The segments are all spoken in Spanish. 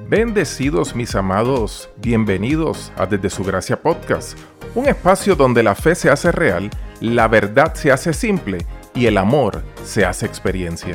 Bendecidos mis amados, bienvenidos a Desde Su Gracia Podcast, un espacio donde la fe se hace real, la verdad se hace simple y el amor se hace experiencia.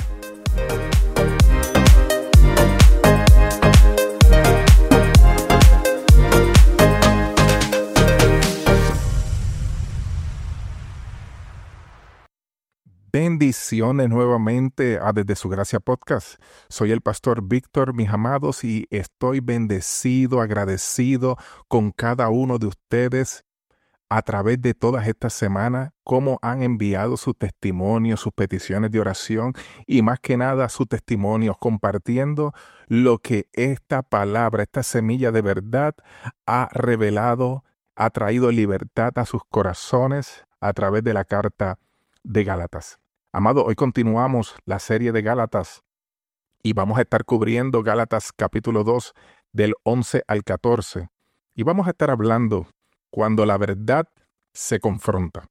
Bendiciones nuevamente a Desde Su Gracia Podcast. Soy el pastor Víctor, mis amados, y estoy bendecido, agradecido con cada uno de ustedes a través de todas estas semanas, cómo han enviado sus testimonios, sus peticiones de oración y más que nada sus testimonios, compartiendo lo que esta palabra, esta semilla de verdad ha revelado, ha traído libertad a sus corazones a través de la carta de Gálatas. Amado, hoy continuamos la serie de Gálatas y vamos a estar cubriendo Gálatas capítulo 2 del 11 al 14. Y vamos a estar hablando cuando la verdad se confronta.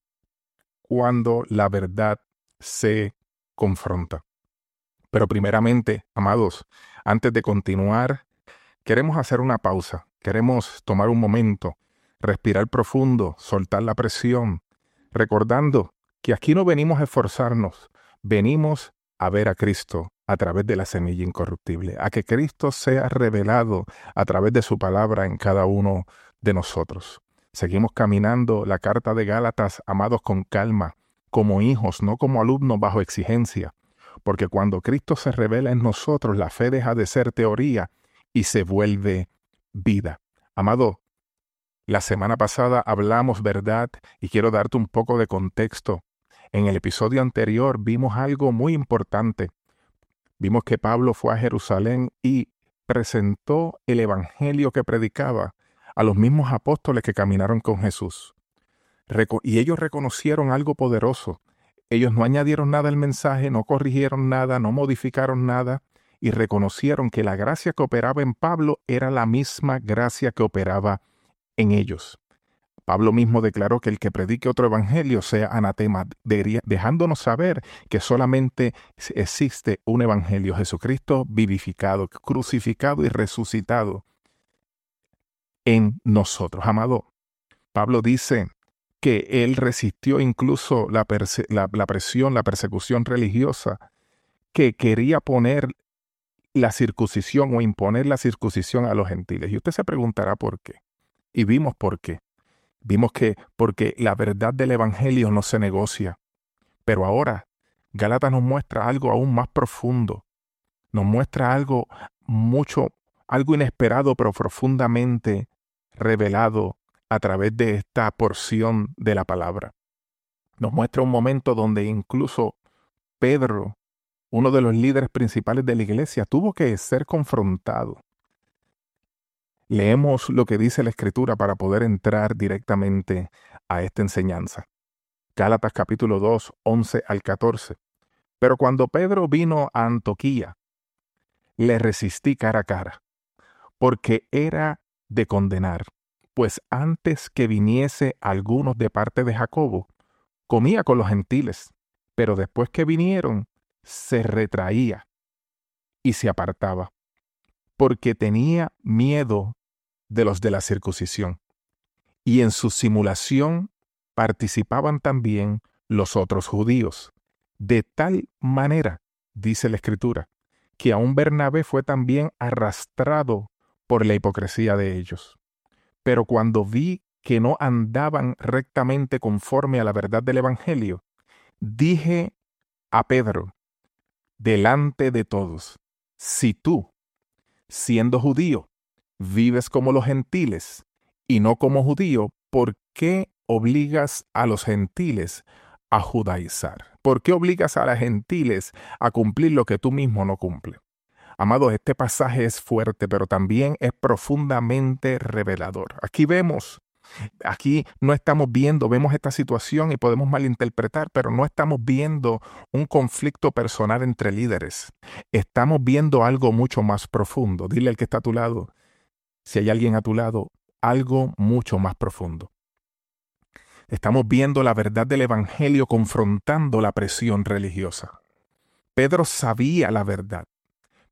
Cuando la verdad se confronta. Pero primeramente, amados, antes de continuar, queremos hacer una pausa. Queremos tomar un momento, respirar profundo, soltar la presión, recordando que aquí no venimos a esforzarnos, venimos a ver a Cristo a través de la semilla incorruptible, a que Cristo sea revelado a través de su palabra en cada uno de nosotros. Seguimos caminando la carta de Gálatas, amados, con calma, como hijos, no como alumnos bajo exigencia, porque cuando Cristo se revela en nosotros, la fe deja de ser teoría y se vuelve vida. Amado, la semana pasada hablamos verdad y quiero darte un poco de contexto. En el episodio anterior vimos algo muy importante. Vimos que Pablo fue a Jerusalén y presentó el evangelio que predicaba a los mismos apóstoles que caminaron con Jesús. Y ellos reconocieron algo poderoso. Ellos no añadieron nada al mensaje, no corrigieron nada, no modificaron nada y reconocieron que la gracia que operaba en Pablo era la misma gracia que operaba en ellos. Pablo mismo declaró que el que predique otro evangelio sea anatema, dejándonos saber que solamente existe un evangelio, Jesucristo vivificado, crucificado y resucitado en nosotros. Amado, Pablo dice que él resistió incluso la presión, la persecución religiosa, que quería poner la circuncisión o imponer la circuncisión a los gentiles. Y usted se preguntará por qué. Y vimos por qué. Vimos que porque la verdad del evangelio no se negocia. Pero ahora, Gálatas nos muestra algo aún más profundo. Nos muestra algo inesperado, pero profundamente revelado a través de esta porción de la palabra. Nos muestra un momento donde incluso Pedro, uno de los líderes principales de la iglesia, tuvo que ser confrontado. Leemos lo que dice la Escritura para poder entrar directamente a esta enseñanza. Gálatas capítulo 2, 11 al 14. Pero cuando Pedro vino a Antioquía, le resistí cara a cara, porque era de condenar, pues antes que viniese algunos de parte de Jacobo, comía con los gentiles, pero después que vinieron, se retraía y se apartaba, porque tenía miedo de los de la circuncisión. Y en su simulación participaban también los otros judíos. De tal manera, dice la Escritura, que aun Bernabé fue también arrastrado por la hipocresía de ellos. Pero cuando vi que no andaban rectamente conforme a la verdad del evangelio, dije a Pedro, delante de todos, si tú, siendo judío, vives como los gentiles y no como judío, ¿por qué obligas a los gentiles a judaizar? ¿Por qué obligas a los gentiles a cumplir lo que tú mismo no cumples? Amados, este pasaje es fuerte, pero también es profundamente revelador. Aquí no estamos vemos esta situación y podemos malinterpretar, pero no estamos viendo un conflicto personal entre líderes. Estamos viendo algo mucho más profundo. Dile al que está a tu lado, si hay alguien a tu lado, algo mucho más profundo. Estamos viendo la verdad del evangelio confrontando la presión religiosa. Pedro sabía la verdad,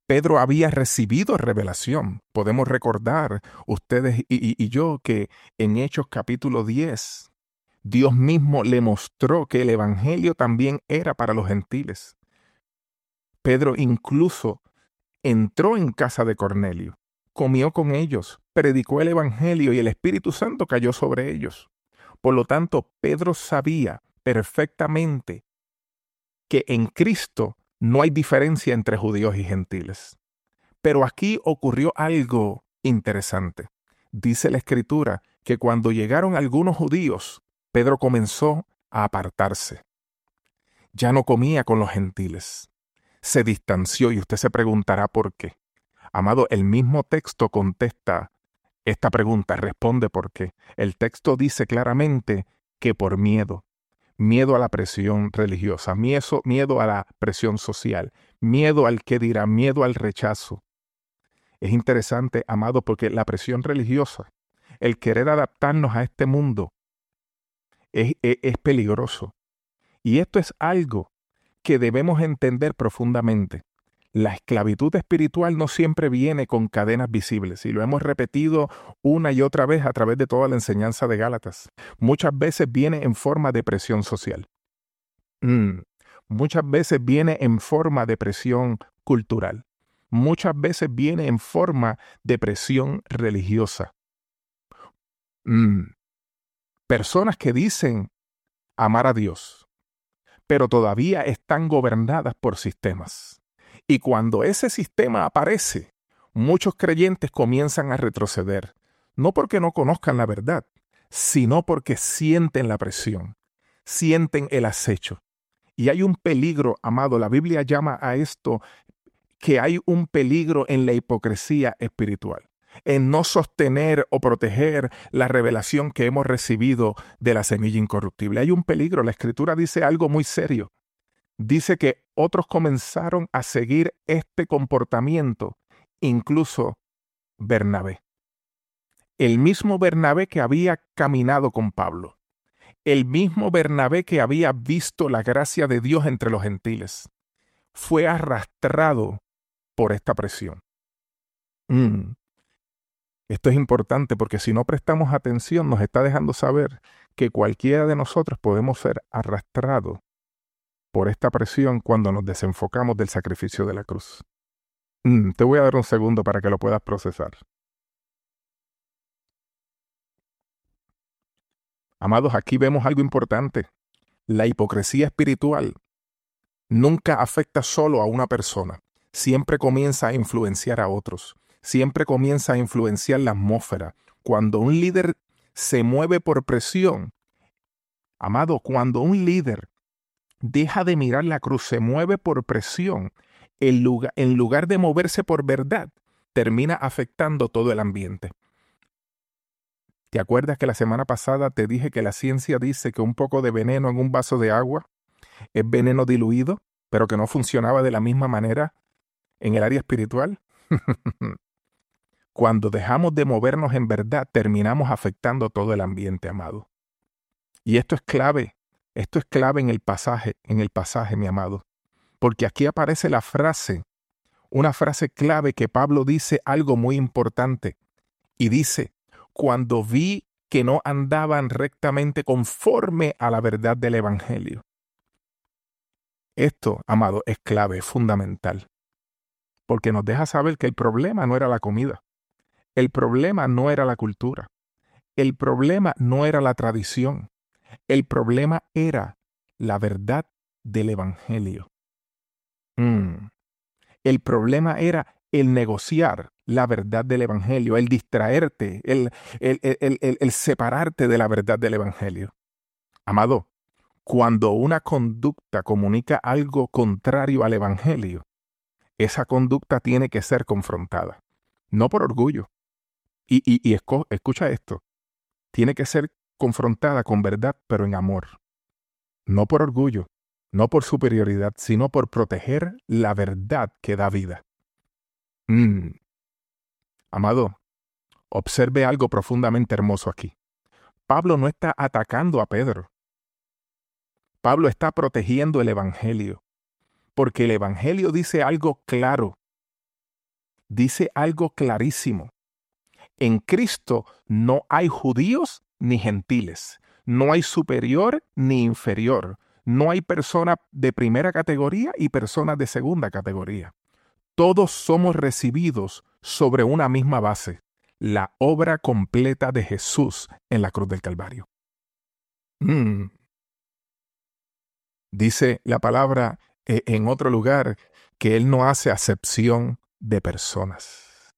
Pedro había recibido revelación. Podemos recordar, ustedes y yo, que en Hechos capítulo 10, Dios mismo le mostró que el evangelio también era para los gentiles. Pedro incluso entró en casa de Cornelio, comió con ellos, predicó el evangelio y el Espíritu Santo cayó sobre ellos. Por lo tanto, Pedro sabía perfectamente que en Cristo no hay diferencia entre judíos y gentiles. Pero aquí ocurrió algo interesante. Dice la Escritura que cuando llegaron algunos judíos, Pedro comenzó a apartarse. Ya no comía con los gentiles. Se distanció y usted se preguntará por qué. Amado, el mismo texto contesta esta pregunta, responde por qué. El texto dice claramente que por miedo. Miedo a la presión religiosa, miedo a la presión social, miedo al qué dirá, miedo al rechazo. Es interesante, amado, porque la presión religiosa, el querer adaptarnos a este mundo, es peligroso. Y esto es algo que debemos entender profundamente. La esclavitud espiritual no siempre viene con cadenas visibles, y lo hemos repetido una y otra vez a través de toda la enseñanza de Gálatas. Muchas veces viene en forma de presión social. Muchas veces viene en forma de presión cultural. Muchas veces viene en forma de presión religiosa. Personas que dicen amar a Dios, pero todavía están gobernadas por sistemas. Y cuando ese sistema aparece, muchos creyentes comienzan a retroceder, no porque no conozcan la verdad, sino porque sienten la presión, sienten el acecho. Y hay un peligro, amado, la Biblia llama a esto que hay un peligro en la hipocresía espiritual, en no sostener o proteger la revelación que hemos recibido de la semilla incorruptible. Hay un peligro, la Escritura dice algo muy serio. Dice que otros comenzaron a seguir este comportamiento, incluso Bernabé. El mismo Bernabé que había caminado con Pablo. El mismo Bernabé que había visto la gracia de Dios entre los gentiles. Fue arrastrado por esta presión. Esto es importante porque si no prestamos atención nos está dejando saber que cualquiera de nosotros podemos ser arrastrados por esta presión cuando nos desenfocamos del sacrificio de la cruz. Te voy a dar un segundo para que lo puedas procesar. Amados, aquí vemos algo importante. La hipocresía espiritual nunca afecta solo a una persona. Siempre comienza a influenciar a otros. Siempre comienza a influenciar la atmósfera. Cuando un líder se mueve por presión, amado, cuando un líder deja de mirar la cruz, se mueve por presión, en lugar de moverse por verdad, termina afectando todo el ambiente. ¿Te acuerdas que la semana pasada te dije que la ciencia dice que un poco de veneno en un vaso de agua es veneno diluido, pero que no funcionaba de la misma manera en el área espiritual? Cuando dejamos de movernos en verdad, terminamos afectando todo el ambiente, amado. Y esto es clave en el pasaje, mi amado. Porque aquí aparece una frase clave que Pablo dice algo muy importante. Y dice, cuando vi que no andaban rectamente conforme a la verdad del Evangelio. Esto, amado, es clave, es fundamental. Porque nos deja saber que el problema no era la comida. El problema no era la cultura. El problema no era la tradición. El problema era la verdad del Evangelio. El problema era el negociar la verdad del Evangelio, el distraerte, el separarte de la verdad del Evangelio. Amado, cuando una conducta comunica algo contrario al Evangelio, esa conducta tiene que ser confrontada, no por orgullo. Escucha esto, tiene que ser confrontada con verdad, pero en amor. No por orgullo, no por superioridad, sino por proteger la verdad que da vida. Amado, observe algo profundamente hermoso aquí. Pablo no está atacando a Pedro. Pablo está protegiendo el Evangelio, porque el Evangelio dice algo claro. dice algo clarísimo. En Cristo no hay judíos ni gentiles, no hay superior ni inferior, no hay persona de primera categoría y personas de segunda categoría. Todos somos recibidos sobre una misma base, la obra completa de Jesús en la cruz del Calvario. Dice la palabra en otro lugar que Él no hace acepción de personas.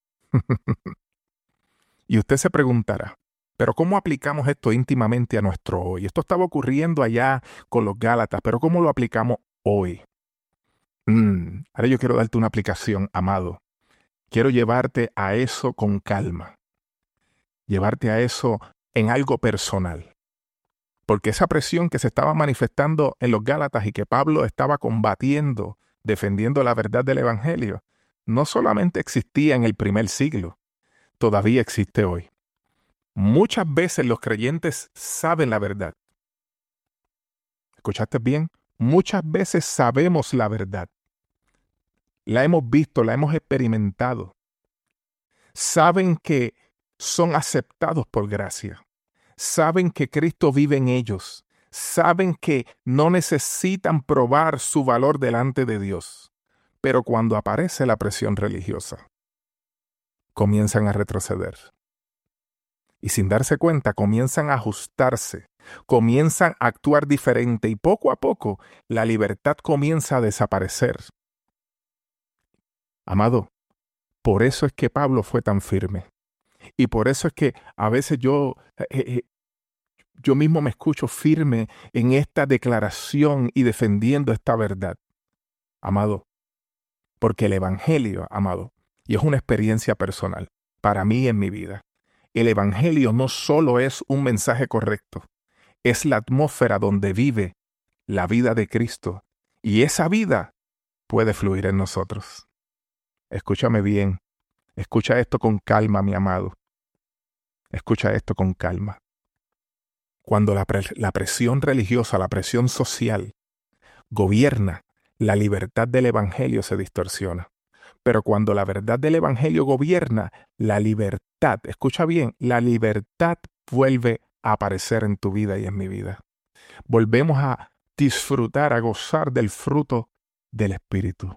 Y usted se preguntará, ¿pero cómo aplicamos esto íntimamente a nuestro hoy? Esto estaba ocurriendo allá con los Gálatas, pero ¿cómo lo aplicamos hoy? Ahora yo quiero darte una aplicación, amado. Quiero llevarte a eso con calma. Llevarte a eso en algo personal. Porque esa presión que se estaba manifestando en los Gálatas y que Pablo estaba combatiendo, defendiendo la verdad del Evangelio, no solamente existía en el primer siglo, todavía existe hoy. Muchas veces los creyentes saben la verdad. ¿Escuchaste bien? Muchas veces sabemos la verdad. La hemos visto, la hemos experimentado. Saben que son aceptados por gracia. Saben que Cristo vive en ellos. Saben que no necesitan probar su valor delante de Dios. Pero cuando aparece la presión religiosa, comienzan a retroceder. Y sin darse cuenta, comienzan a ajustarse, comienzan a actuar diferente y poco a poco la libertad comienza a desaparecer. Amado, por eso es que Pablo fue tan firme. Y por eso es que a veces yo mismo me escucho firme en esta declaración y defendiendo esta verdad. Amado, porque el Evangelio, amado, y es una experiencia personal para mí en mi vida. El Evangelio no solo es un mensaje correcto, es la atmósfera donde vive la vida de Cristo. Y esa vida puede fluir en nosotros. Escúchame bien. Escucha esto con calma, mi amado. Escucha esto con calma. Cuando la presión religiosa, la presión social, gobierna, la libertad del Evangelio se distorsiona. Pero cuando la verdad del Evangelio gobierna, la libertad, escucha bien, la libertad vuelve a aparecer en tu vida y en mi vida. Volvemos a disfrutar, a gozar del fruto del Espíritu.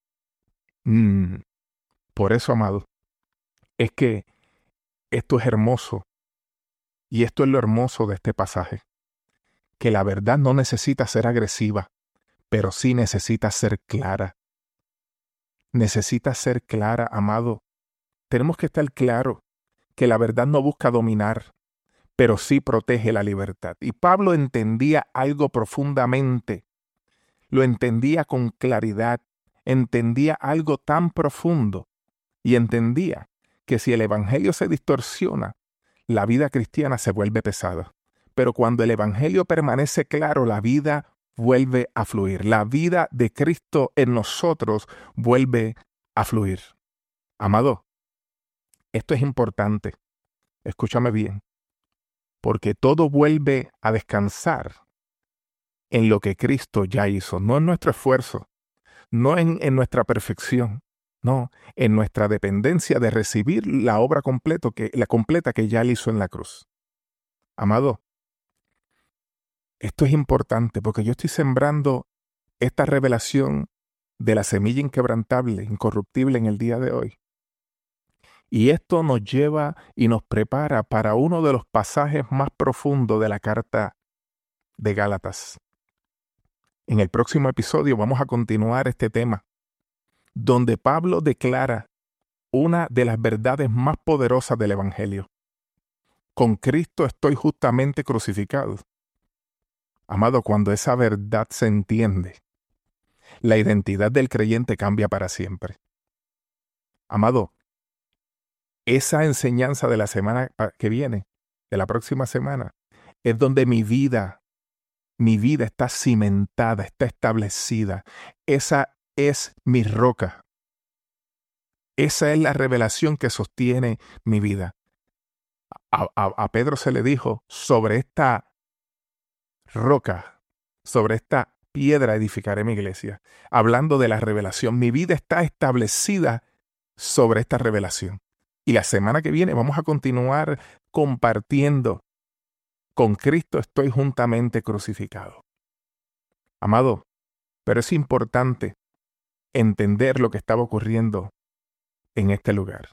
Por eso, amado, es que esto es hermoso. Y esto es lo hermoso de este pasaje. Que la verdad no necesita ser agresiva, pero sí necesita ser clara. Necesita ser clara, amado. Tenemos que estar claros que la verdad no busca dominar, pero sí protege la libertad. Y Pablo entendía algo profundamente. Lo entendía con claridad. Entendía algo tan profundo. Y entendía que si el Evangelio se distorsiona, la vida cristiana se vuelve pesada. Pero cuando el Evangelio permanece claro, la vida vuelve a fluir. La vida de Cristo en nosotros vuelve a fluir. Amado, esto es importante. Escúchame bien. Porque todo vuelve a descansar en lo que Cristo ya hizo. No en nuestro esfuerzo, no en nuestra perfección. No, en nuestra dependencia de recibir la obra completa que ya Él hizo en la cruz. Amado, esto es importante porque yo estoy sembrando esta revelación de la semilla inquebrantable, incorruptible en el día de hoy. Y esto nos lleva y nos prepara para uno de los pasajes más profundos de la carta de Gálatas. En el próximo episodio vamos a continuar este tema, donde Pablo declara una de las verdades más poderosas del Evangelio. Con Cristo estoy justamente crucificado. Amado, cuando esa verdad se entiende, la identidad del creyente cambia para siempre. Amado, esa enseñanza de la semana que viene, de la próxima semana, es donde mi vida está cimentada, está establecida. Esa es mi roca. Esa es la revelación que sostiene mi vida. A Pedro se le dijo, sobre esta roca, sobre esta piedra edificaré mi iglesia. Hablando de la revelación, mi vida está establecida sobre esta revelación. Y la semana que viene vamos a continuar compartiendo. Con Cristo estoy juntamente crucificado. Amado, pero es importante entender lo que estaba ocurriendo en este lugar.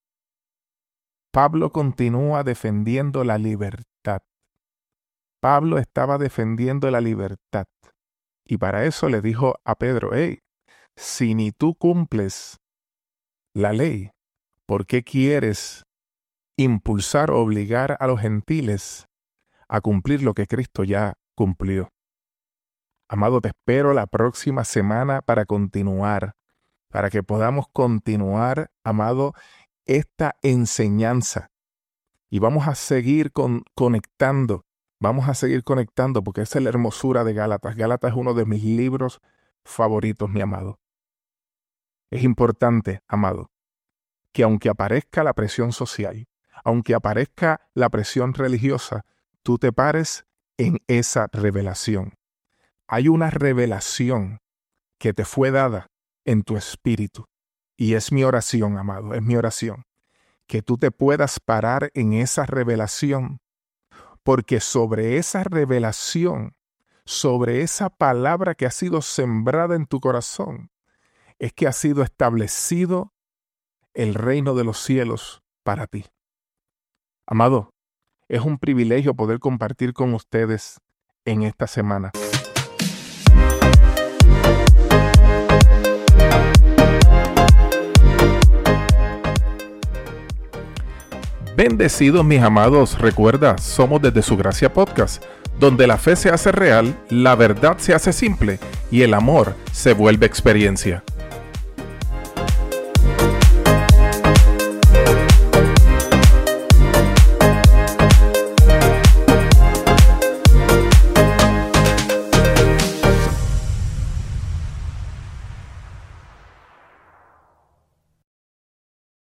Pablo continúa defendiendo la libertad. Pablo estaba defendiendo la libertad. Y para eso le dijo a Pedro, hey, si ni tú cumples la ley, ¿por qué quieres impulsar o obligar a los gentiles a cumplir lo que Cristo ya cumplió? Amado, te espero la próxima semana para continuar, para que podamos continuar, amado, esta enseñanza. Y vamos a seguir conectando. Vamos a seguir conectando porque esa es la hermosura de Gálatas. Gálatas es uno de mis libros favoritos, mi amado. Es importante, amado, que aunque aparezca la presión social, aunque aparezca la presión religiosa, tú te pares en esa revelación. Hay una revelación que te fue dada en tu espíritu. Y es mi oración, amado, es mi oración, que tú te puedas parar en esa revelación, porque sobre esa revelación, sobre esa palabra que ha sido sembrada en tu corazón, es que ha sido establecido el reino de los cielos para ti. Amado, es un privilegio poder compartir con ustedes en esta semana. Bendecidos mis amados, recuerda, somos desde Su Gracia Podcast, donde la fe se hace real, la verdad se hace simple y el amor se vuelve experiencia.